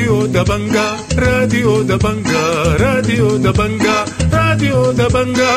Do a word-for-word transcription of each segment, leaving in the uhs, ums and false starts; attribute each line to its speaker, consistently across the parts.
Speaker 1: راديو دبنجا راديو دبنجا راديو دبنجا راديو دبنجا.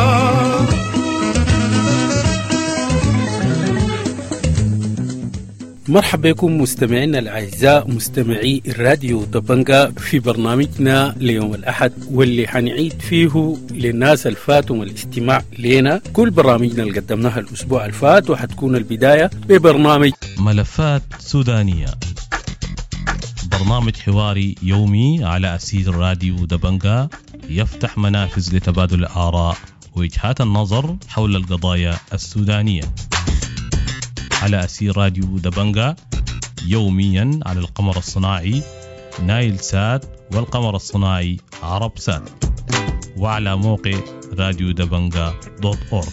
Speaker 2: مرحبا بكم مستمعينا الأعزاء مستمعي الراديو دبنجا في برنامجنا ليوم الأحد، واللي حنعيد فيه للناس الفاتهم الاستماع لنا كل برامجنا اللي قدمناها الأسبوع الفات، وحتكون البداية ببرنامج
Speaker 3: ملفات سودانية، برنامج حواري يومي على أسير راديو دبنجا يفتح منافذ لتبادل الآراء ووجهات النظر حول القضايا السودانية على أسير راديو دبنجا يوميا على القمر الصناعي نايل سات والقمر الصناعي عرب سات، وعلى موقع راديو دبنجا دوت أورج.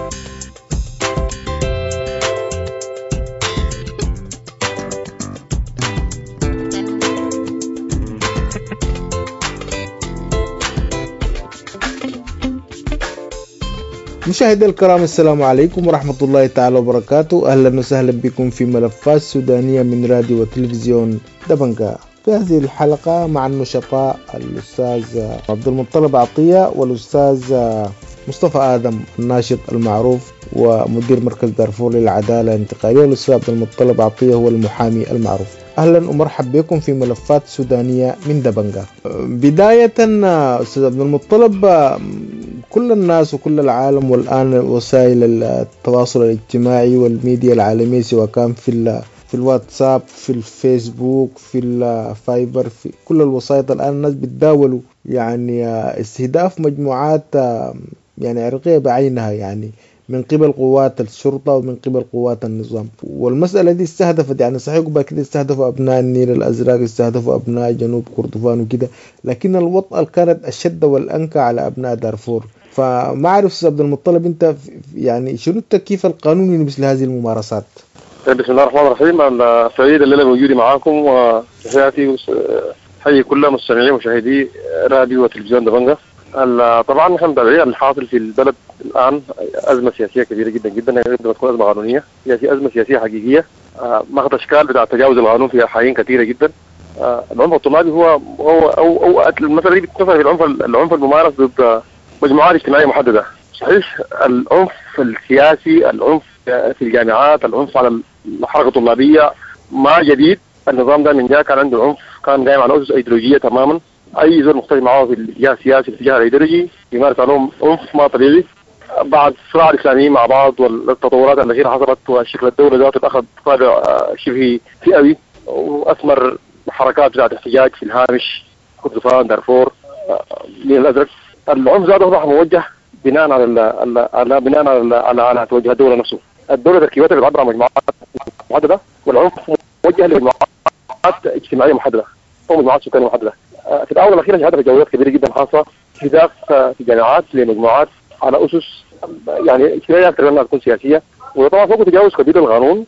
Speaker 4: مشاهدي الكرام، السلام عليكم ورحمة الله تعالى وبركاته. أهلا وسهلا بكم في ملفات سودانية من راديو وتلفزيون دبنجا. في هذه الحلقة مع النشطاء الأستاذ عبد المطلب عطية والأستاذ مصطفى آدم الناشط المعروف ومدير مركز دارفور للعدالة الانتقالية، والأستاذ عبد المطلب عطية هو المحامي المعروف. أهلا ومرحب بكم في ملفات سودانية من دبنجا. بداية أستاذ عبد المطلب، كل الناس وكل العالم والآن وسائل التواصل الاجتماعي والميديا العالمية، سواء كان في في الواتساب في الفيسبوك في الفايبر في كل الوسائط، الآن الناس بتداولوا يعني استهداف مجموعات يعني عرقية بعينها، يعني من قبل قوات الشرطة ومن قبل قوات النظام. والمسألة دي استهدفت يعني صحيح بقى كده استهدفوا أبناء النيل الأزرق، استهدفوا أبناء جنوب كردفان وكده، لكن الوطأة كانت الشدة والأنكى على أبناء دارفور. فما أعرف أستاذ عبد المطلب، أنت يعني شنو التكييف القانوني لمثل هذه الممارسات؟
Speaker 5: بسم الله الرحمن الرحيم. أنا سعيد الليلة موجودي معاكم، وتحياتي حي كل مستمعي ومشاهدي راديو وتلفزيون دبنجا. طبعا نحن متابعين الحاصل في البلد الآن، أزمة سياسية كبيرة جدا جدا، يجب أن تكون أزمة قانونية، هي أزمة سياسية حقيقية ماخذ أشكال بتاع تجاوز القانون في أحايين كثيرة جدا. العنف الطلابي هو هو أو أو المسألة دي بتتصل بالعنف العنف الممارس ضد مجموعات اجتماعية محددة. صحيح العنف السياسي، العنف في الجامعات، العنف على الحركة الطلابية ما جديد. النظام ده من جاء كان عنده عنف، كان قايم على أسس أيديولوجية تماما. أي زول مختلف معه في الاتجاه السياسي، في الاتجاه الأيديولوجي، يمارس عليهم عنف ما طبيعي. بعد صراع الإسلاميين مع بعض والتطورات الأخيرة حصلت، وشكل الدولة ذاته أخذ طابع شبه فئوي، وأثمر حركات بتاعت احتجاج في الهامش، كردفان، دارفور، النيل الأزرق. العنف ذاته أصبح موجه بناء على على بناء على على, على توجه الدولة نفسه. الدولة تركيبتها بتعبر عن مجموعات محددة، والعنف موجه لمجموعات اجتماعية محددة أو مجموعات سكانية محددة. في الآونة الأخيرة شهدت تجاوزات كبيرة جدا خاصة استهداف في جامعات لمجموعات على أسس يعني اجتماعية أكثر منها تكون سياسية، وطبعا فوق تجاوز كبير للقانون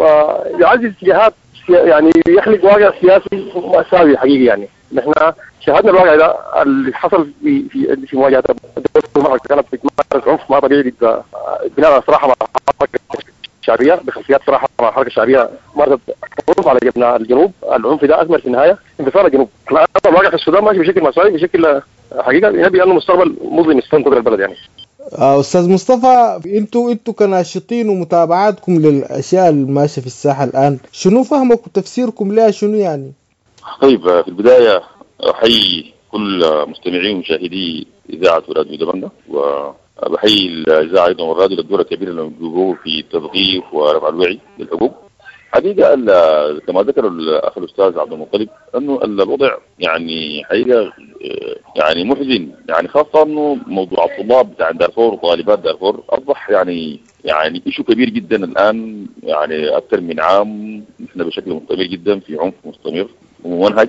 Speaker 5: ويعزز اتجاهات يعني يخلق واقع سياسي مأساوي حقيقي. يعني نحن شاهدنا الواقع ده اللي حصل في في في مواجهة الدولة، كانت بتمارس عنف ما طبيعي ضد بناء على صراحة مع الحركة الشعبية، بخلفيات صراحة مع الحركة الشعبية مارست عنف على جبنا الجنوب. العنف ده أثمر في النهاية انفصال الجنوب. الواقع في السودان ماشي بشكل مأساوي، بشكل حقيقة يبي أنه مستقبل مظلم يستنتظر البلد. يعني
Speaker 4: أستاذ مصطفى، أنتوا أنتوا كناشطين ومتابعاتكم للأشياء الماشية في الساحة الآن، شنو فهمك وتفسيركم لها شنو يعني؟
Speaker 6: طيب، في البداية أحيي كل مستمعين ومشاهدي إذاعة راديو دبنجا، وبحيي الإذاعة أيضا والراديو للدور الكبير اللي بيقوموا في التثقيف ورفع الوعي للحقوق. حقيقة كما ذكر الأخ الأستاذ عبد المطلب أنه الوضع يعني حقيقة يعني محزن، يعني خاصة أنه موضوع الطلاب بتاع دارفور وطالبات دارفور أصبح يعني يعني إشو كبير جدا الآن، يعني أكثر من عام نحن بشكل مستمر جدا في عنف مستمر وممنهج،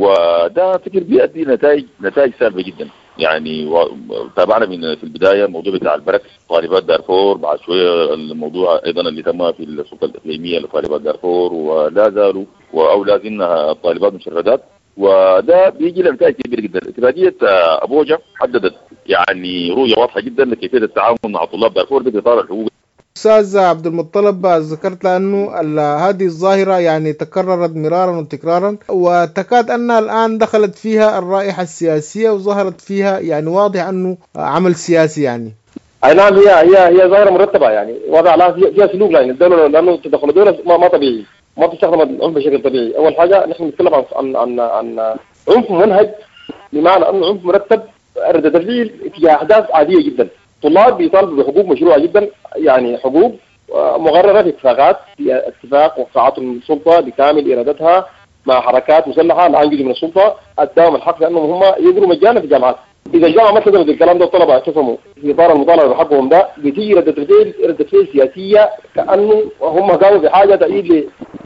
Speaker 6: وده فكر بيؤدي نتائج نتائج سلبية جدا. يعني تابعنا من في البداية الموضوع بتاع البرك طالبات دارفور، بعد شوية الموضوع أيضا اللي تم في السلطة الإقليمية لطالبات دارفور، ولا زالوا أو لا زلنا طالبات مشردات، وده بيجي لنتائج كبيرة جدا. اتفاقية أبوجا حددت يعني رؤية واضحة جدا لكيفية التعامل مع طلاب دارفور بإطار الحقوق
Speaker 4: أستاذ عبد المطلب، ذكرت أنه هذه الظاهرة يعني تكررت مرارا وتكرارا، وتكاد أنها الآن دخلت فيها الرائحة السياسية وظهرت فيها يعني واضح أنه عمل سياسي يعني.
Speaker 5: أي نعم، هي هي هي ظاهرة مرتبة يعني واضح لها فيها سلوك، لأن الدولة لأنه تدخل الدولة ما, ما طبيعي، ما تستخدم العنف بشكل طبيعي. أول حاجة نحن نتكلم عن عن عن, عن عنف منهج، بمعنى أنه عنف مرتب ردة الفعل في أحداث عادية جدا. طلاب بيطالبوا بحقوق مشروعة جدا، يعني حقوق مغررة في اتفاقات، في اتفاق وقعت السلطة بكامل إرادتها مع حركات مسلحة الآن جزء من السلطة اداهم الحق لأنهم هم يقروا مجانا في الجامعات. إذا الجامعة ما تقدر الكلام ده الطلبة اعتصموا في إطار المطالبة بحقهم ده، بتيجي ردة الفعل ردة فعل سياسية، كأنه هم قاموا بحاجة تأييد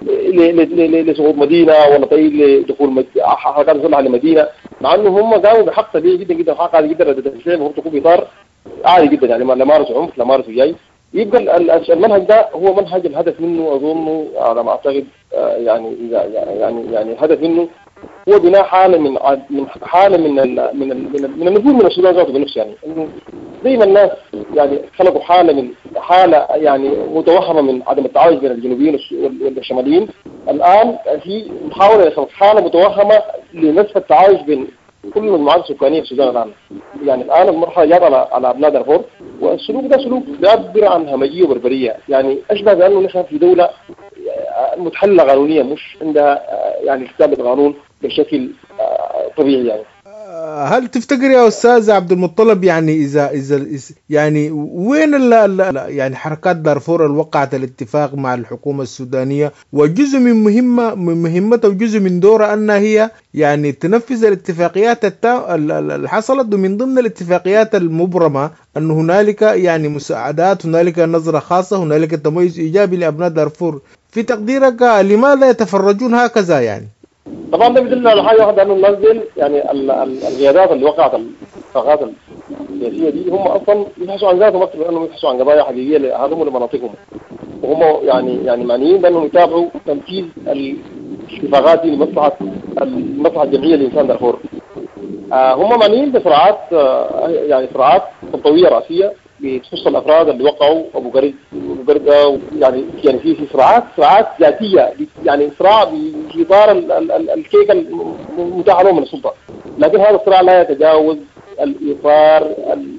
Speaker 5: لسقوط مدينة ولا تأييد لدخول حركات مسلحة لمدينة، مع أنه هم قاموا بحق طبيعي جدا جدا، حق عادي جدا. ردة الفعل المفروض تكون في إطار عادي جدا، يعني لا مارسوا عنف لا مارسوا جاي. يبقى المنهج ده هو منهج الهدف منه أظن على ما أعتقد يعني يعني يعني الهدف منه هو بناء حالة من من حالة من ال من ال من, ال من النفوذ من السودان ذاته بنفسه، يعني إنه زي ما الناس يعني خلقوا حالة من حالة يعني متوهمة من عدم التعايش بين الجنوبيين والشماليين، الآن في محاولة لخلق حالة متوهمة لنسف التعايش بين كل المجموعات السكانية في السودان الآن. يعني الآن المرحلة جات على على أبناء دارفور، والسلوك ده سلوك بيعبر عن همجية وبربرية، يعني أشبه بأنه نحن في دولة متحلة قانونية مش عندها يعني كتابة قانون بشكل طبيعي. يعني
Speaker 4: هل تفتكر يا أستاذ عبد المطلب يعني إذا إذا يعني وين ال يعني حركات دارفور اللي وقعت الاتفاق مع الحكومة السودانية، وجزء من مهمة من مهمتها وجزء من دورها أنها هي يعني تنفذ الاتفاقيات اللي حصلت، ومن ضمن الاتفاقيات المبرمة أن هنالك يعني مساعدات، هنالك نظرة خاصة، هنالك تميز إيجابي لأبناء دارفور. في تقديرك لماذا يتفرجون هكذا يعني؟
Speaker 5: طبعا ده بيدل على حاجه واحده، انه الناس يعني القيادات اللي وقعت الاتفاقات السياسيه دي هم اصلا يبحثوا عن ذاتهم اكثر من انهم يبحثوا عن قضايا حقيقيه لهذهم ولمناطقهم، وهم يعني يعني معنيين بانهم يتابعوا تنفيذ الاتفاقات دي لمصلحه المصلحه الجمعيه للانسان دارفور. آه هم معنيين بصراعات آه يعني صراعات سلطويه راسيه بتخص الافراد اللي وقعوا ابو قرد ابو قرده، يعني يعني في في صراعات صراعات ذاتيه، يعني صراع في اطار الكيكه المتاحه لهم من السلطه، لكن هذا الصراع لا يتجاوز الاطار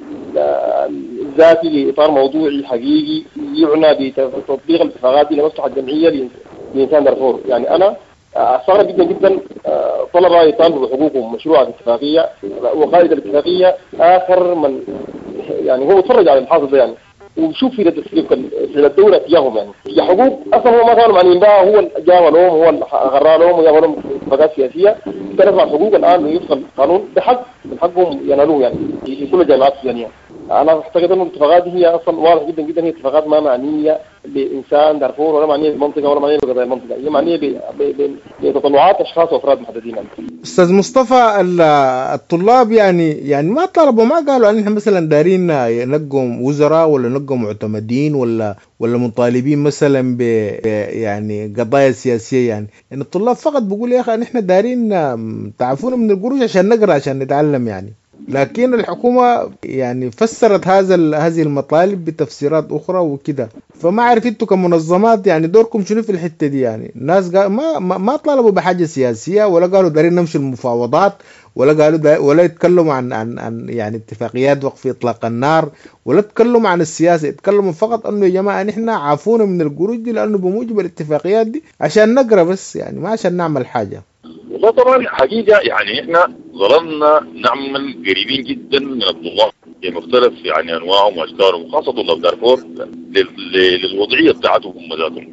Speaker 5: الذاتي لاطار موضوعي حقيقي يعنى بتطبيق الاتفاقات دي لمصلحه الجمعيه لانسان دارفور. يعني انا استغرب جدا جدا طلبه يطالبوا بحقوقهم مشروعه الاتفاقيه، وقائد الاتفاقيه اخر من يعني هو يتفرج على الحاصل ده يعني، وشوف في في الدوله تجاههم يعني هي حقوق اصلا هو ما كانوا معنيين بها، هو اللي جاب لهم، هو اللي غرى لهم وجاب لهم اتفاقات سياسيه ترفع حقوق الان يدخل قانون بحق من حقهم ينالوه يعني في كل الجامعات السودانيه. انا اعتقد ان الاتفاقات دي هي اصلا واضح جدا جدا هي اتفاقات ما معنيه بانسان دارفور ولا معنيه بمنطقه ولا معنيه بقضايا المنطقه، هي معنيه بتطلعات اشخاص وافراد محددين.
Speaker 4: استاذ مصطفى، الطلاب يعني يعني ما طلبوا، ما قالوا ان احنا مثلا دارين نلقوا وزراء ولا نلقوا معتمدين ولا ولا مطالبين مثلا ب يعني قضايا سياسيه، يعني يعني الطلاب فقط بيقول يا اخي احنا دارين تعرفونا من القروش عشان نقرا عشان نتعلم يعني. لكن الحكومة يعني فسرت هذا هذه المطالب بتفسيرات أخرى وكده، فما عارف انتوا كمنظمات يعني دوركم شنو في الحتة دي؟ يعني الناس ما ما طالبوا بحاجة سياسية ولا قالوا دارين نمشي المفاوضات ولا قالوا ولا يتكلموا عن عن عن يعني اتفاقيات وقف إطلاق النار ولا يتكلموا عن السياسة، يتكلموا فقط انه يا جماعة نحن عافونا من القروش دي لأنه بموجب الاتفاقيات دي عشان نقرأ بس، يعني ما عشان نعمل حاجة.
Speaker 6: والله طبعا حقيقة يعني احنا ظللنا نعمل قريبين جدا من الطلاب بمختلف يعني انواعهم واشكالهم، وخاصة طلاب دارفور للوضعية بتاعتهم ذاتهم،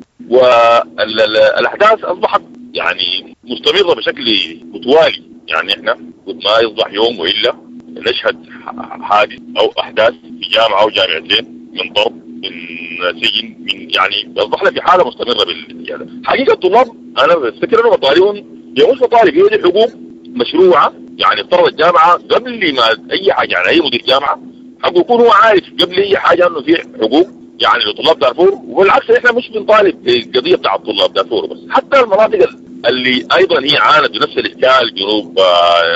Speaker 6: والاحداث اصبحت يعني مستمرة بشكل متوالي. يعني احنا ما يصبح يوم والا نشهد حادث او احداث في جامعة او جامعتين من ضرب من سجن من يعني اصبحنا في حالة مستمرة بالزيادة. حقيقة الطلاب انا بفتكر انه مطالبهم هي مش مطالب، هي دي حقوق مشروعة. يعني اضطرت الجامعة قبل ما اي حاجة، يعني اي مدير جامعة حقه يكون هو عارف قبل اي حاجة انه في حقوق يعني لطلاب دارفور، والعكس احنا مش بنطالب بالقضية بتاع طلاب دارفور بس، حتى المناطق اللي ايضا هي عانت بنفس الاشكال، جنوب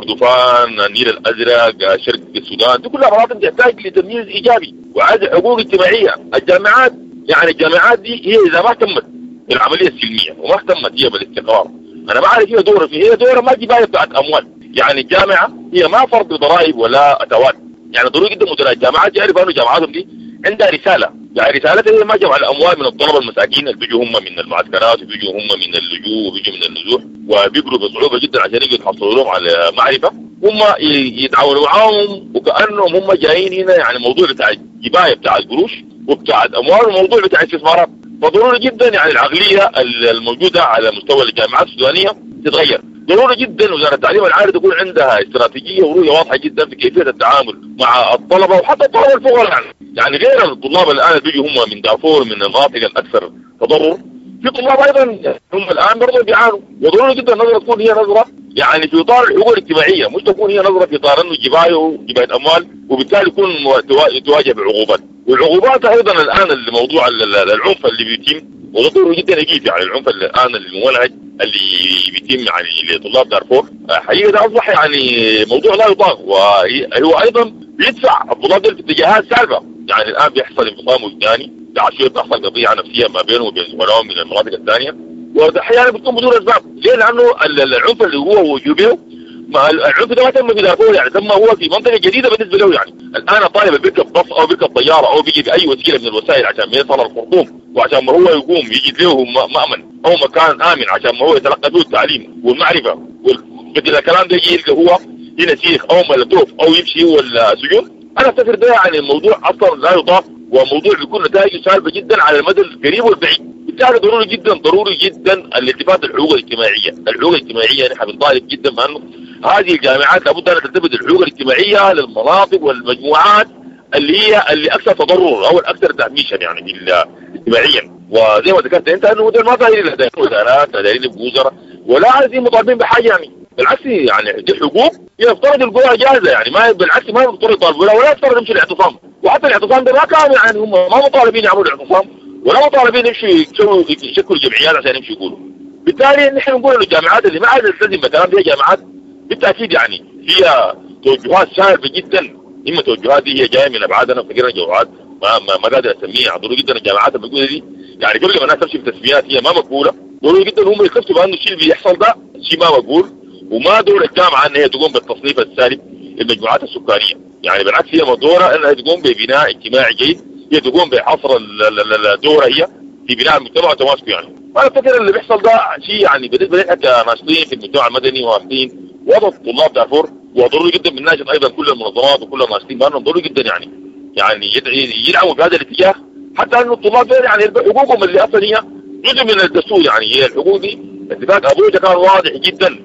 Speaker 6: كردفان، النيل الازرق، شرق السودان، دي كلها مناطق تحتاج لتمييز ايجابي وعايزه حقوق اجتماعيه. الجامعات يعني الجامعات دي هي اذا ما اهتمت بالعمليه السلميه وما اهتمت هي بالاستقرار، انا ما عارف هي دوره في هي دوره ما جبايه بتاعت اموال. يعني الجامعه هي ما فرض ضرائب ولا اتوات، يعني ضروري جدا مدراء الجامعات يعرفوا انه جامعاتهم دي عندها رساله، يعني رسالتها هي ما جمع الاموال من الطلبه المساكين اللي بيجوا هم من المعسكرات وبيجوا هم من اللجوء وبيجوا من النزوح وبيقروا بصعوبه جدا عشان يجوا يتحصلوا لهم على معرفه، هم يتعاونوا معاهم وكانهم هم جايين هنا يعني موضوع بتاع الجبايه بتاع القروش وبتاع الاموال وموضوع بتاع الاستثمارات. فضروري جدا يعني العقليه الموجوده على مستوى الجامعات السودانيه تتغير. ضروري جدا وزاره التعليم العالي تكون عندها استراتيجيه ورؤيه واضحه جدا في كيفيه التعامل مع الطلبه وحتى الطلبه الفقراء، يعني يعني غير الطلاب الان اللي بيجوا هم من دارفور من المناطق الاكثر تضرر، في طلاب ايضا هم الان برضه بيعانوا. وضروري جدا النظره تكون هي نظره يعني في اطار الحقوق الاجتماعيه، مش تكون هي نظره في اطار انه جبايه وجبايه اموال وبالتالي يكون تواجه بعقوبات. والعقوبات ايضا الان الموضوع العنف اللي بيتم وضروري جدا يجيب، يعني العنف الان الممنهج اللي بيتم يعني لطلاب دارفور حقيقه ده اصبح يعني موضوع لا يطاق، وهو ايضا بيدفع الطلاب دول في اتجاهات سالبه. يعني الان بيحصل انفصام وجداني، عشان بتحصل قضيه نفسيه ما بينهم وبين زملائهم من المناطق الثانيه، واحيانا بتكون بدون اسباب. ليه؟ لانه العنف اللي هو وجوبه العنف ده ما تم في دارفور، يعني تم هو في منطقه جديده بالنسبه له. يعني الان الطالب اللي بيركب باص او بيركب طياره او بيجي باي وسيله من الوسائل عشان ما يوصل الخرطوم وعشان ما هو يقوم يجد له مأمن او مكان امن عشان ما هو يتلقى فيه التعليم والمعرفه، وبدل الكلام ده يجي يلقى هو هنا سيخ او ملتوف او يمشي هو السجون. انا افتكر ده يعني الموضوع اصلا لا يطاق، وموضوع بيكون نتائجه سالبه جدا على المدى القريب والبعيد. بالتالي ضروري جدا ضروري جدا الالتفات للحقوق الاجتماعيه، الحقوق الاجتماعيه نحن بنطالب جدا بانه هذه الجامعات لابد ان تلتفت للحقوق الاجتماعيه للمناطق والمجموعات اللي هي اللي اكثر تضرر او الاكثر تهميشا يعني اجتماعيا. وزي ما ذكرت انت انه دول ما دايرين لا دايرين وزارات لا دايرين بوزراء ولا عايزين مطالبين بحاجه، يعني بالعكس يعني دي حقوق يفترض يلقوها جاهزه، يعني ما بالعكس ما يفترض يطالبوا ولا يفترض يمشي الاعتصام. وحتى الاعتصام ده ما كان يعني هم ما مطالبين يعملوا اعتصام ولا مطالبين يمشوا يسووا يشكلوا جمعيات عشان يمشوا يقولوا. بالتالي نحن نقول للجامعات اللي ما عايزه تلتزم بالكلام ده جامعات بالتاكيد يعني فيها توجهات شاربه جدا، اما التوجهات دي هي جايه من ابعاد انا فكرنا جوعات ما ما, ما قادر اسميها. ضروري جدا الجامعات الموجوده دي يعني قبل ما الناس تمشي في تسميات هي ما مقبوله، ضروري جدا هم يكتبوا بانه الشيء اللي بيحصل ده شيء ما مقبول، وما دور الجامعه ان هي تقوم بالتصنيف السالب للمجموعات السكانيه. يعني بالعكس هي دورها انها تقوم ببناء اجتماعي جيد، هي تقوم بحصر الدوره هي في بناء المجتمع وتماسكه. يعني انا افتكر اللي بيحصل ده شيء يعني بالنسبه لنا كناشطين في المجتمع المدني وواقفين وضع طلاب دارفور، وضروري جدا بنناشد ايضا كل المنظمات وكل الناشطين بانهم ضروري جدا يعني يعني يدعموا بهذا الاتجاه، حتى انه الطلاب يعني حقوقهم اللي اصلا هي جزء من الدستور. يعني هي الحقوق دي اتفاق ابوجا كان واضح جدا،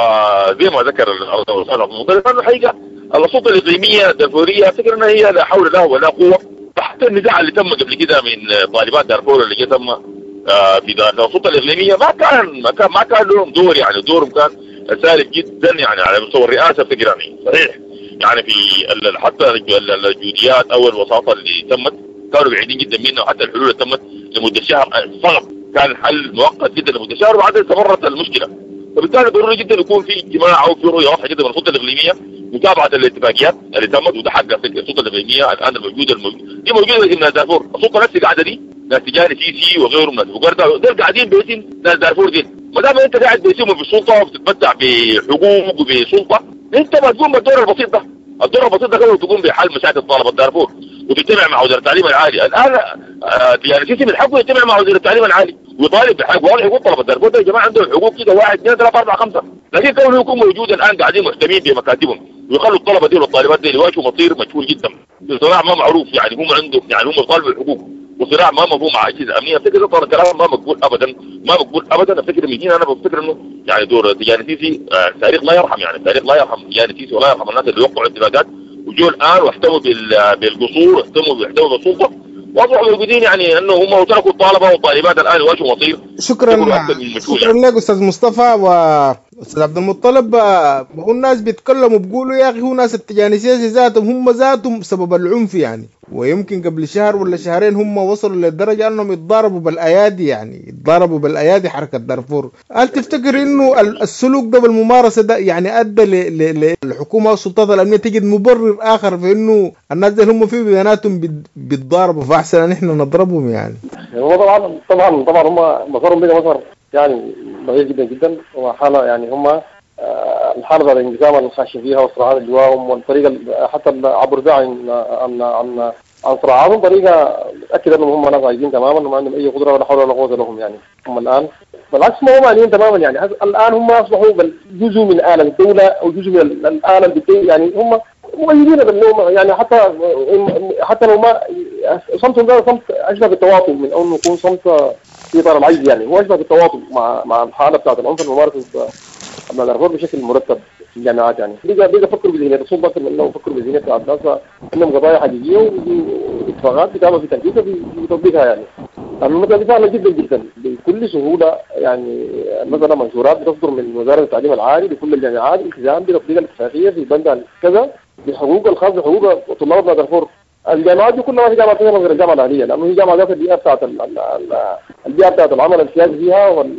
Speaker 6: وزي ما ذكر الاستاذ عبد المطلب انه الحقيقه السلطه الاقليميه الدارفوريه افتكر انها هي لا حول لها ولا قوه. حتى النزاع اللي تم قبل كده من طالبات دارفور اللي تم في السلطه الاقليميه ما كان ما كان ما كان لهم دور، يعني دورهم كان سالب جدا يعني على مستوى الرئاسه افتكر يعني صحيح. يعني في حتى الجوديات او الوساطه اللي تمت كانوا بعيدين جدا منها، وحتى الحلول اللي تمت لمده شهر صعب كان حل مؤقت جدا لمده شهر وبعدين استمرت المشكله. فبالتالي ضروري جدا يكون في اجتماع او في رؤيه واضحه جدا من السلطه الاقليميه متابعه الاتفاقيات اللي تمت وتحقق السلطه الاقليميه الان الموجوده الموجوده دي موجوده في ناس دارفور. السلطه نفسها قاعده دي ناس تجاري سي سي وغيرهم ناس بوغردا دول قاعدين باسم ناس دارفور دي. ما دام انت قاعد باسمهم بالسلطه وبتتمتع بحقوق وبسلطه انت ما تقوم بالدور البسيط ده. الدور البسيط ده قبل تقوم بحل مشاكل طلبه دارفور وتجتمع مع وزاره التعليم العالي. الان يعني سيسي من حقه يجتمع مع وزير التعليم العالي ويطالب بحق واضح يقول طلبه دارفور ده يا جماعه عندهم حقوق كده واحد اثنين ثلاثه اربعه خمسه، لكن كونه يكون موجود الان قاعدين محتمين بمكاتبهم ويخلوا الطلبه دي والطالبات دي يواجهوا مصير مجهول جدا. الصراع ما معروف، يعني هم عندهم يعني هم يطالبوا بالحقوق وصراع ما مفهوم مع اجهزه امنيه. افتكر ده كلام ما مقبول ابدا ما مقبول ابدا. افتكر من هنا انا بفتكر انه يعني دور تجاني سيسي آه تاريخ لا يرحم، يعني تاريخ لا يرحم تجاني سيسي ولا يرحم الناس اللي وقعوا اتفاقات وجوا الان واحتموا بالقصور واحتموا بيحتموا بالسلطه واصبحوا موجودين، يعني انه هم تركوا الطلبه والطالبات الان يواجهوا مصير.
Speaker 4: شكرا شكرا لك استاذ مصطفى، استاذ عبد المطلب، هو الناس بيتكلموا بيقولوا يا اخي هو ناس التجاني السياسي ذاتهم هم ذاتهم سبب العنف يعني، ويمكن قبل شهر ولا شهرين هم وصلوا للدرجه انهم يتضاربوا بالايادي، يعني يتضاربوا بالايادي حركه دارفور. هل تفتكر انه السلوك ده بالممارسه ده يعني ادى للحكومه والسلطات الامنيه تجد مبرر اخر في انه الناس اللي هم فيه بيناتهم بيتضاربوا، فاحسن ان احنا نضربهم يعني؟
Speaker 5: هو طبعا طبعا طبعا هم مصارهم بقى مصر يعني ضعيف جدا جدا، وحاله يعني هم الحرب على الانقسام اللي خاشين فيها والصراعات اللي جواهم، والطريقه حتى عبر ده عن عن عن عن صراعاتهم طريقه تاكد انهم هم ناس عايزين تماما وما عندهم اي قدره ولا حول ولا قوه لهم يعني. هم الان بالعكس ما هم عاليين تماما يعني، الان هم اصبحوا جزء من آلة الدوله او جزء من الآلة الدوليه يعني، هم مؤيدين بالنوم يعني، حتى حتى لو ما صمتهم ده صمت اشبه بالتواطؤ من انه يكون صمت في اطار العجز يعني، هو اشبه بالتواطؤ مع مع الحاله بتاعت العنف الممارس ابناء دارفور بشكل مرتب في الجامعات يعني. بيجا بيجا فكروا بذهنيه الرسول بس انه فكروا بذهنيه بتاعت الناس انهم قضايا حقيقيه واتفاقات بتعمل في تنفيذها في تطبيقها يعني. المسألة سهلة جدا جدا بكل سهولة يعني، مثلا منشورات بتصدر من وزارة التعليم العالي لكل الجامعات الالتزام بتطبيق الاتفاقية في بند كذا بحقوق الخاص بحقوق طلاب ابناء دارفور. الجامعات دي كلها ما في جامعة ثانية غير الجامعة الأهلية، لأنه هي جامعة ذات البيئة بتاعت البيئة بتاعت العمل السياسي فيها وال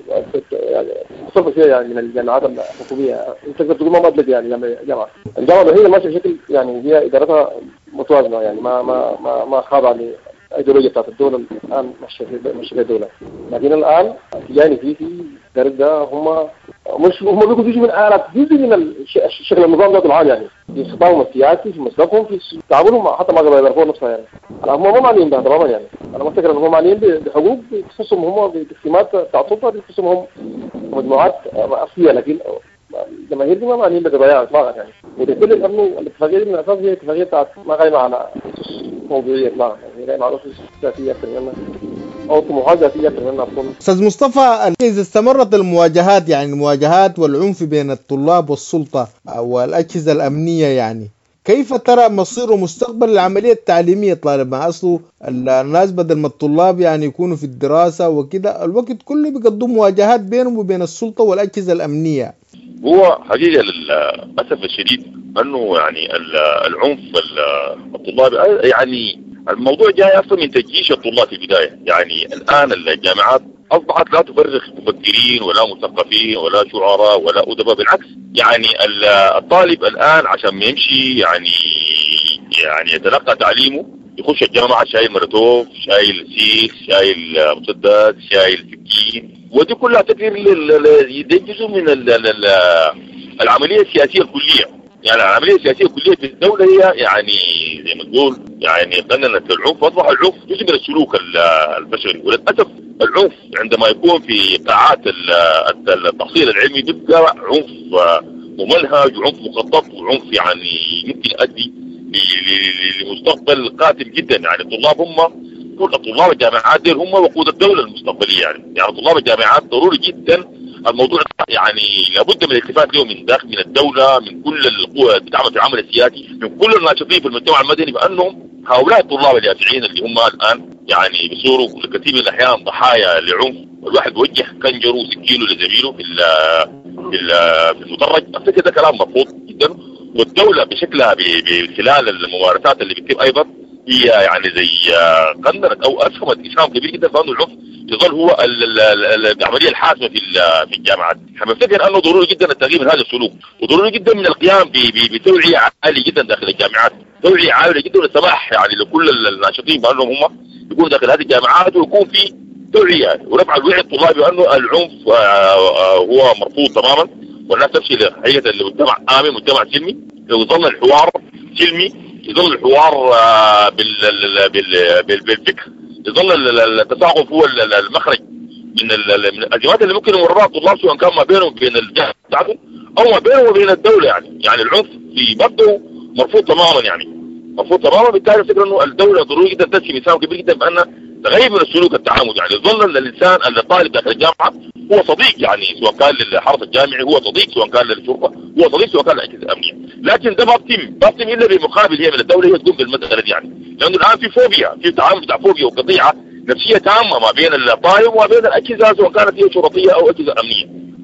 Speaker 5: يعني صفر فيها يعني من الجامعات الحكومية، تقدر تقول ما مدلت يعني جامعة. الجامعة الأهلية ماشية بشكل يعني هي إدارتها متوازنة يعني، ما ما ما ما خاضعة لأيديولوجيا بتاعت الدولة الآن ماشية ماشية في الدولة. لكن الآن يعني في في الدرس ده هم مش هم بيقولوا جزء من آلات، جزء من الشكل النظام ذاته العام يعني، في خطابهم السياسي في مسلكهم في تعاملهم حتى مع قضايا دارفور نفسها يعني. هم ما معنيين بها تماما يعني، انا مفتكر انهم معنيين بحقوق بخصوصهم هم بتقسيمات بتاعت السلطه بخصوصهم هم مجموعات اصليه، لكن الجماهير دي ما معنيين بقضايا اطلاقا يعني. ودليل انه الاتفاقيه دي من الاساس هي اتفاقيه بتاعت ما قايمه على اسس موضوعيه اطلاقا يعني، قايمه على اسس سياسيه اكثر منها او طموحات ذاتيه اكثر منها تكون.
Speaker 4: استاذ مصطفى، اذا استمرت المواجهات يعني المواجهات والعنف بين الطلاب والسلطه والاجهزه الامنيه يعني، كيف ترى مصير ومستقبل العملية التعليمية طالب ما أصله الناس بدل ما الطلاب يعني يكونوا في الدراسة وكده الوقت كله بيقضوا مواجهات بينهم وبين السلطة والأجهزة الأمنية؟
Speaker 6: هو حقيقة للأسف الشديد أنه يعني العنف الطلابي يعني الموضوع جاي أصلا من تجيش الطلاب في البداية يعني. الآن الجامعات أصبحت لا تفرغ مفكرين ولا مثقفين ولا شعراء ولا أدباء، بالعكس يعني الطالب الآن عشان ما يمشي يعني يعني يتلقى تعليمه يخش الجامعة شايل مرتوب شايل سيخ شايل مسدس شايل سكين، ودي كلها تكرير جزء من العملية السياسية الكلية. يعني العملية السياسية الكلية في الدولة هي يعني زي ما تقول يعني قننت العنف، أصبح العنف جزء من السلوك البشري. وللأسف العنف عندما يكون في قاعات التحصيل العلمي بيبقى عنف ممنهج وعنف مخطط وعنف يعني يمكن يؤدي لمستقبل قاتل جدا. يعني الطلاب هم كل طلاب الجامعات دي هم وقود الدولة المستقبلية يعني. يعني طلاب الجامعات ضروري جدا الموضوع يعني لابد من الاتفاق له من داخل من الدولة من كل القوى بتعمل في العمل السياسي من كل الناشطين في المجتمع المدني بأنهم هؤلاء الطلاب اليافعين اللي هم الآن يعني بيصيروا كثير من الأحيان ضحايا لعنف، والواحد بيوجه خنجره وسكينه لزميله في في المدرج. أفتكر ده كلام مرفوض جدا، والدولة بشكلها بخلال الممارسات اللي بتتم أيضا هي يعني زي قننت أو أسهمت إسهام كبير جدا بأنه العنف يظل هو العملية الحاسمة في في الجامعات. احنا بنفتكر انه ضروري جدا التغيير من هذا السلوك، وضروري جدا من القيام بتوعية عالية جدا داخل الجامعات، توعية عالية جدا والسماح يعني لكل الناشطين بانهم هم يكونوا داخل هذه الجامعات ويكون في توعية ورفع الوعي الطلابي بانه العنف هو مرفوض تماما، والناس تمشي لهيئة المجتمع آمن مجتمع سلمي، ويظل الحوار سلمي، يظل الحوار بالفكر، يظل التساقط هو المخرج من الأزمات اللي ممكن يمرها الطلاب سواء كان ما بينهم وبين الجهة بتاعتهم أو ما بينهم وبين الدولة يعني. يعني العنف في مبدأه مرفوض تماما يعني مرفوض تماما. بالتالي فكرة إنه الدولة ضروري جدا تمشي مساوي كبير جدا بأن تغير من السلوك التعامل يعني. يظل الإنسان الطالب داخل الجامعة هو صديق يعني، سواء كان للحرس الجامعي هو صديق، سواء كان للشرطة هو صديق، سواء كان للأجهزة الأمنية. لكن ده ما بتم ما بتم إلا بمقابل هي من الدولة هي تقوم بالمسألة دي يعني. لأنه الآن في فوبيا، في تعامل بتاع فوبيا وقطيعة نفسية تامة ما بين الطالب وما بين الأجهزة سواء كانت هي شرطية أو أجهزة أمنية.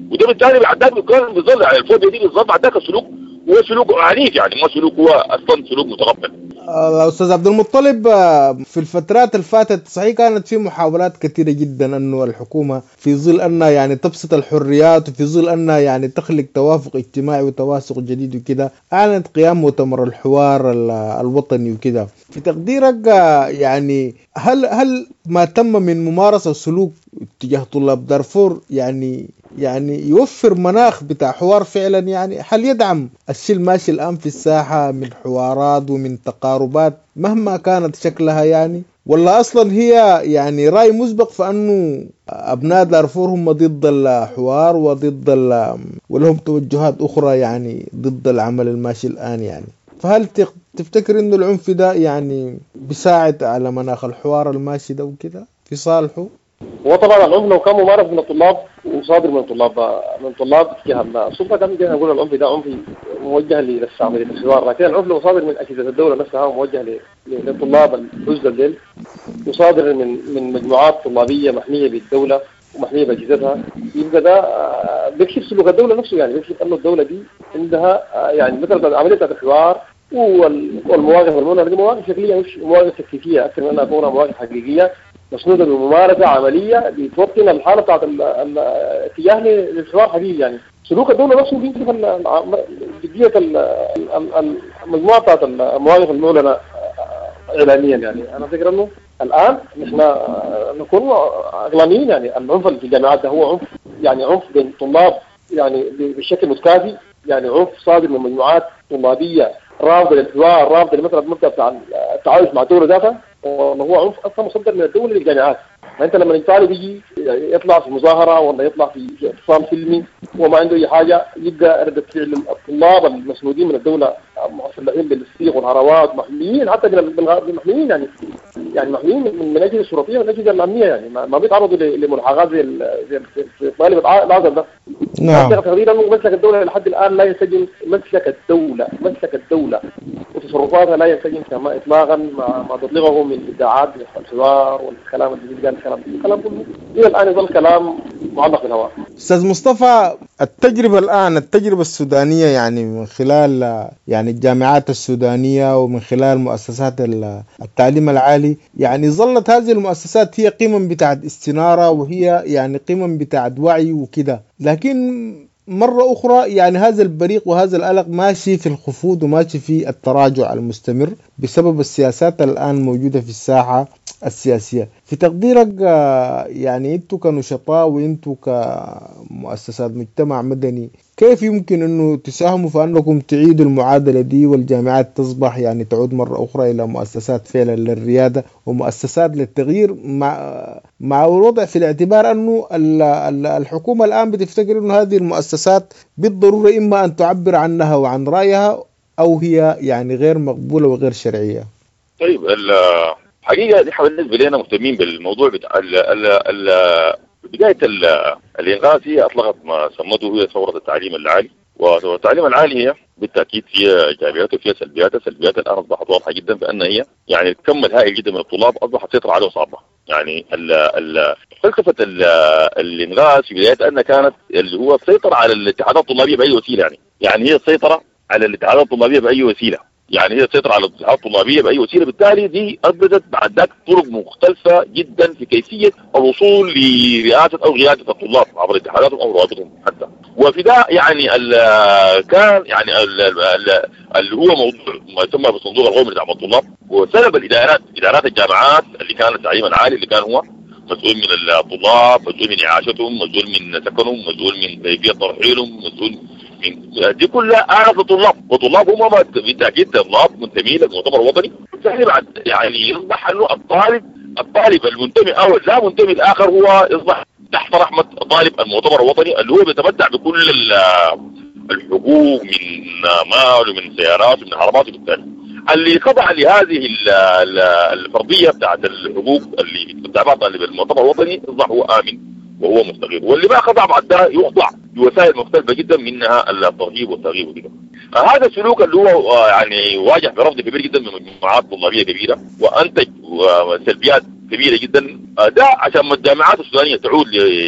Speaker 6: وده بالتالي بعدك بيكون بالظبط يعني الفوبيا دي بالظبط بعدك السلوك هو سلوك عنيف، يعني ما سلوك هو اصلا سلوك متقبل.
Speaker 4: أستاذ عبد المطلب، في الفترات اللي فاتت صحيح كانت في محاولات كثيرة جدا أنه الحكومة في ظل أنها يعني تبسط الحريات وفي ظل أنها يعني تخلق توافق اجتماعي وتوافق جديد وكده، أعلنت قيام مؤتمر الحوار الوطني وكده. في تقديرك يعني هل هل ما تم من ممارسة سلوك تجاه طلاب دارفور يعني يعني يوفر مناخ بتاع حوار فعلا؟ يعني هل يدعم الشيء الماشي الآن في الساحة من حوارات ومن تقاربات مهما كانت شكلها يعني، ولا أصلا هي يعني رأي مسبق فأنه أبناء دارفور هم ضد الحوار وضد ولهم توجهات أخرى يعني ضد العمل الماشي الآن يعني؟ فهل تفتكر إنه العنف ده يعني بيساعد على مناخ الحوار الماشي ده وكده في صالحه؟
Speaker 5: هو طبعا العنف لو كان ممارس من الطلاب وصادر من الطلاب من طلاب جهة السلطة كان جهة نقول العنف ده عنف موجه للعملية الحوار، لكن العنف لو صادر من أجهزة الدولة نفسها وموجه للطلاب الحزن الليل وصادر من من مجموعات طلابية محمية بالدولة ومحمية بأجهزتها، يبقى ده بيكشف سلوك الدولة نفسه، يعني بيكشف أنه الدولة دي عندها يعني مثلا عملية الحوار والمواقف المنى دي مواقف شكلية مش مواقف تكتيكية أكثر من أنها تكون مواقف حقيقية مسنودة بممارسة عملية بتوطن الحالة بتاعت الاتجاه للحوار حقيقي. يعني سلوك الدولة نفسه بيكشف جدية المجموعة بتاعت المواقف المعلنة إعلاميا. يعني أنا أفكر إنه الآن نحن نكون أغلانيين، يعني العنف في الجامعات ده هو عنف يعني عنف بين طلاب يعني بشكل متكافي، يعني عنف صادر من مجموعات طلابية رافضة للحوار، رافضة مثلا المبدأ بتاع التعايش مع الدولة ذاتها، وهو عنف أصلا مصدر من الدولة للجامعات. فأنت لما الطالب يجي يطلع في مظاهرة ولا يطلع في اعتصام سلمي وما عنده أي حاجة، يبقى ردة فعل الطلاب المسنودين من الدولة مسلحين بالسيق والهروات محميين حتى بالمحميين، يعني يعني محميين من الأجهزة الشرطية والأجهزة الأمنية، يعني ما بيتعرضوا لملاحقات زي زي طالب العازل ده. نعم. تقريبا مسلك الدولة لحد الآن لا ينسجم مسلك الدولة مسلك الدولة وتصرفاتها لا ينسجم كما إطلاقا ما ما تطلقه من ادعاءات الحوار والكلام اللي قال الكلام الكلام كله إلى الآن يظل كلام معلق بالهواء.
Speaker 4: أستاذ مصطفى، التجربة الآن التجربة السودانية يعني من خلال يعني الجامعات السودانية ومن خلال مؤسسات التعليم العالي، يعني ظلت هذه المؤسسات هي قمم بتاعت استنارة وهي يعني قمم بتاعت وعي وكده، لكن مرة أخرى يعني هذا البريق وهذا القلق ماشي في الخفوض وماشي في التراجع المستمر بسبب السياسات الآن موجودة في الساحة السياسية. في تقديرك يعني أنتوا كنشطاء وأنتوا كمؤسسات مجتمع مدني كيف يمكن أنه تساهموا في أنكم تعيدوا المعادلة دي والجامعات تصبح يعني تعود مرة أخرى إلى مؤسسات فعلا للريادة ومؤسسات للتغيير، مع مع الوضع في الاعتبار أنه الحكومة الآن بتفتكر أنه هذه المؤسسات بالضرورة إما أن تعبر عنها وعن رأيها أو هي يعني غير مقبولة وغير شرعية؟
Speaker 6: طيب الحقيقة نحن بالنسبة لنا مهتمين بالموضوع بتاع ال ال ال بداية الإنغاز هي أطلقت ما سمته هي ثورة التعليم العالي، وثورة التعليم العالي هي بالتأكيد فيها إيجابيات وفيها سلبيات. السلبيات الآن أصبحت واضحة جدا بأن هي يعني كم الهائل جدا من الطلاب أصبحت تسيطر عليه صعبة. يعني ال ال فلسفة الإنغاز في بداية أنها كانت اللي هو السيطرة على الاتحادات الطلابية بأي وسيلة، يعني يعني هي السيطرة على الاتحادات الطلابية بأي وسيلة، يعني هي السيطرة على الاتحادات الطلابية بأي وسيلة. بالتالي دي أثبتت بعد ذلك طرق مختلفة جدا في كيفية الوصول لرئاسة أو قيادة الطلاب عبر اتحاداتهم أو روابطهم حتى. وفي ده يعني كان يعني اللي هو موضوع ما يسمى بصندوق القومي لدعم الطلاب، وسبب الإدارات إدارات الجامعات اللي كانت التعليم العالي اللي كان هو مسؤول من الطلاب، مسؤول من إعاشتهم، مسؤول من سكنهم، مسؤول من كيفية ترحيلهم، مسؤول من دي كلها أعرف الطلاب، وطلاب هم بالتأكيد طلاب منتمين للمؤتمر الوطني. بالتالي بعد يعني يصبح أنه الطالب الطالب المنتمي أو لا منتمي الآخر هو يصبح تحت رحمة طالب المؤتمر الوطني اللي هو بيتمتع بكل الحقوق من مال ومن سيارات ومن عربات. بالتالي اللي خضع لهذه الفرضية بتاعت الحقوق اللي بتتبع طالب المؤتمر الوطني يصبح هو آمن وهو مستقيم، واللي ما خضع بعد ده يخضع بوسائل مختلفة جدا منها الترهيب والترغيب وكده. هذا السلوك اللي هو يعني واجه برفض كبير جدا من مجموعات طلابيه كبيره وانتج سلبيات كبيره جدا. ده عشان الجامعات السودانيه تعود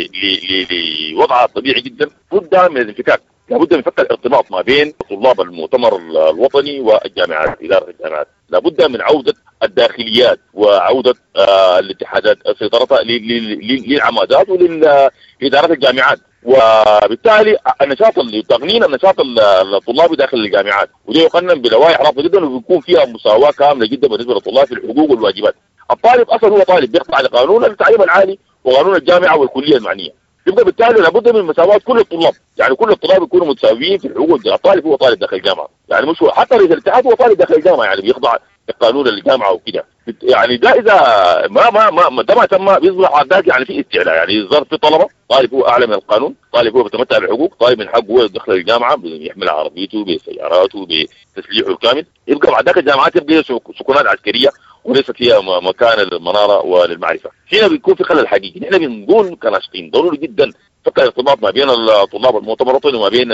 Speaker 6: لوضعها الطبيعي جدا بدها من الانفكاك، لابد من فك الارتباط ما بين طلاب المؤتمر الوطني والجامعات، اداره الجامعات. لابد من عوده الداخليات وعوده آه الاتحادات سيطرتها للعمادات ولادارات الجامعات، وبالتالي النشاط تقنين النشاط الطلابي داخل الجامعات، وده يقنن بلوائح رافضه جدا وبيكون فيها مساواه كامله جدا بالنسبه للطلاب في الحقوق والواجبات. الطالب اصلا هو طالب بيخضع لقانون التعليم العالي وقانون الجامعه والكليه المعنيه، يبقى بالتالي لابد من مساواه كل الطلاب، يعني كل الطلاب يكونوا متساويين في الحقوق. الطالب هو طالب داخل الجامعه، يعني مش هو حتى رئيس الاتحاد هو طالب داخل الجامعه، يعني بيخضع لقانون الجامعه وكده. يعني ده اذا ما ما ما ده ما تم بيصبح ذاك يعني في استعلاء، يعني ظرف في طلبه، طالب هو اعلى من القانون، طالب هو بيتمتع بالحقوق، طالب من حقه هو يدخل الجامعه يحمل عربيته بسياراته بتسليحه الكامل. يبقى بعد ذاك الجامعات يبقى سكونات عسكريه وليست هي مكان للمناره وللمعرفه. هنا بيكون في خلل حقيقي. نحن بنقول كناشطين ضروري جدا فك الارتباط ما بين الطلاب المؤتمر الوطني وما بين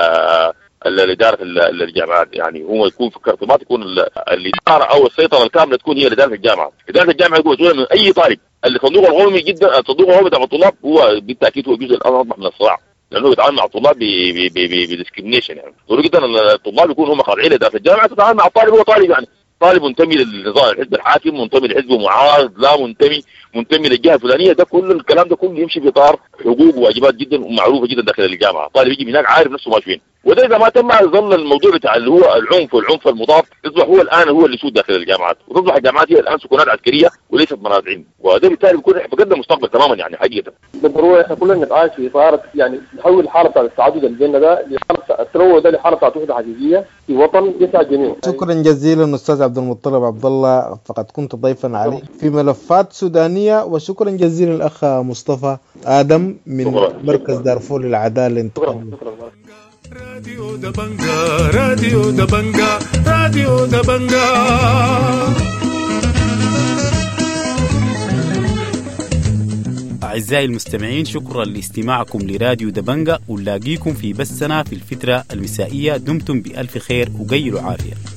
Speaker 6: الاداره الجامعات، يعني هو يكون في ارتباط، يكون الاداره او السيطره الكامله تكون هي لاداره الجامعه. اداره الجامعه يكون مسؤوله من اي طالب. الصندوق القومي جدا، الصندوق القومي تبع الطلاب هو بالتاكيد هو جزء الاصبح من الصراع، لانه بيتعامل مع الطلاب بديسكريميشن. يعني ضروري جدا الطلاب يكونوا هم خاضعين لاداره الجامعه، تتعامل مع الطالب هو طالب، يعني طالب منتمي للنظام الحزب الحاكم، منتمي لحزب معارض، لا منتمي منتمي للجهه الفلانيه. ده كل الكلام ده كله يمشي في اطار حقوق وواجبات جدا ومعروفه جدا داخل الجامعه. طالب يجي هناك عارف نفسه ماشي فين، وده اذا ما تم يظل الموضوع بتاع اللي هو العنف والعنف المضاد يصبح هو الان هو اللي يسود داخل الجامعات، وتصبح الجامعات هي الان سكونات عسكريه وليست مناطق علم، وده بالتالي بيكون فقدنا المستقبل تماما يعني حقيقه.
Speaker 5: بالضروره احنا كلنا نتعايش في اطار يعني نحول الحاله بتاع التعدد اللي بيننا ده لحاله التنوع ده لحاله بتاعت وحده حقيقيه في وطن يسعى الجميع.
Speaker 4: شكرا جزيلا استاذ عبد المطلب عبد الله، فقد كنت ضيفا علي في ملفات سودانيه. وشكرا جزيلا الاخ مصطفى ادم من مركز دارفور للعداله الانتقاليه.
Speaker 1: راديو دبنجا راديو دبنجا راديو دبنجا.
Speaker 7: أعزائي المستمعين، شكرا لاستماعكم لراديو دبنجا، ونلاقيكم في بثنا في الفترة المسائية. دمتم بألف خير وقيلوا عافية.